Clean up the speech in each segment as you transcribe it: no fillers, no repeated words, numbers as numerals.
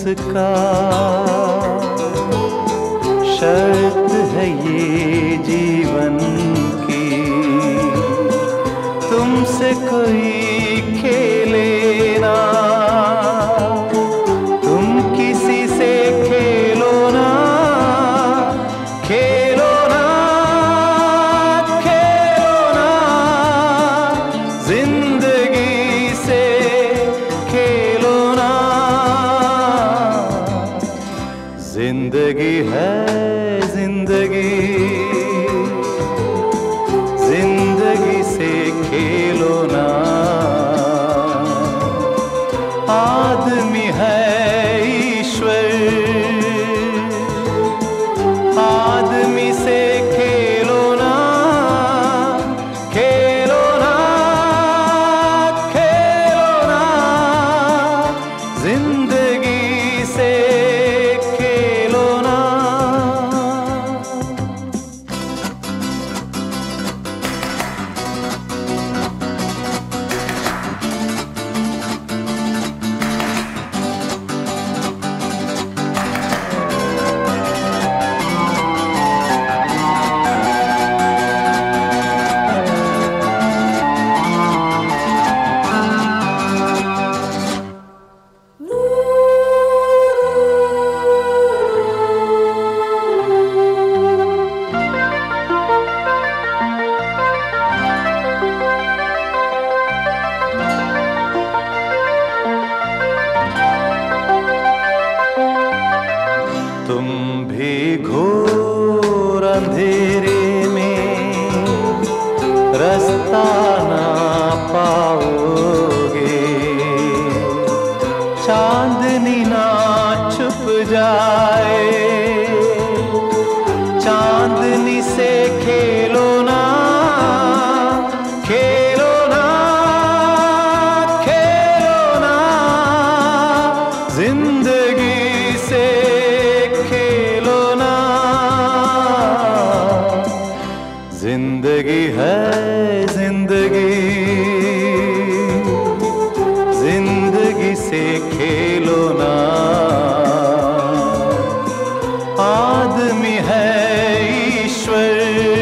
उसका शर्त है ये जीवन की, तुमसे कोई खेले ना, तुम किसी से खेलो ना, खेलो ना, खेलो ना, जिंदगी से खेलो ना। जिंदगी है जिंदगी, जिंदगी से खेलो ना। आदमी है ईश्वर, आदमी से खेलो ना, खेलो ना, खेलो ना, जिंदगी से खेलो ना। तुम भी घोर अंधेरे में रास्ता ना पाओगे, चांदनी ना छुप जाए, चांदनी से खेलो ना, खेलो ना, खेलो ना, जिंदगी से खेलो ना। जिंदगी है जिंदगी, जिंदगी से खेलो ना। आदमी है ईश्वर,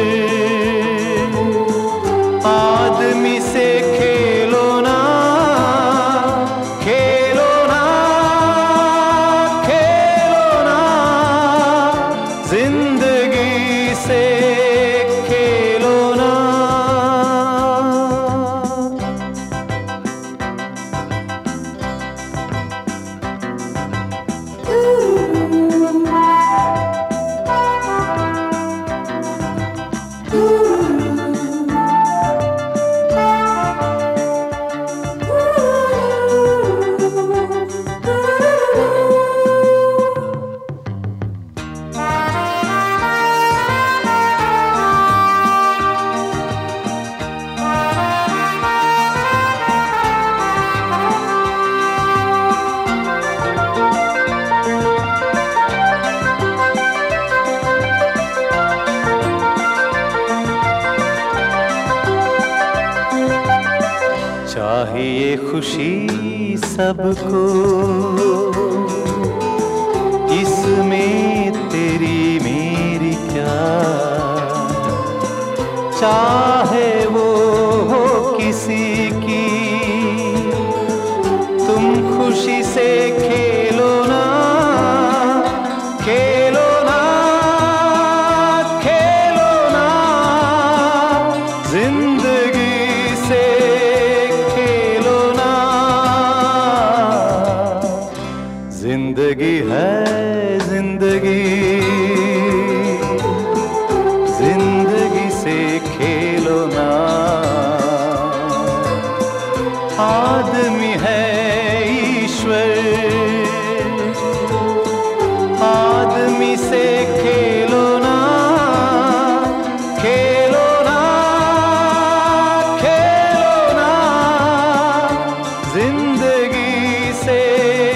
आदमी से खेलो ना, खेलो ना, खेलो ना, जिंदगी से खेलो ना। चाहिए खुशी सबको, इसमें तेरी मेरी क्या, चाहे वो हो किसी की, तुम खुशी से खेलो ना, खेलो ना, खेलो ना, जिंदगी से जिंदगी है जिंदगी, जिंदगी से खेलो ना। आदमी है ईश्वर, आदमी से खेलो ना, खेलो ना, खेलो ना, जिंदगी से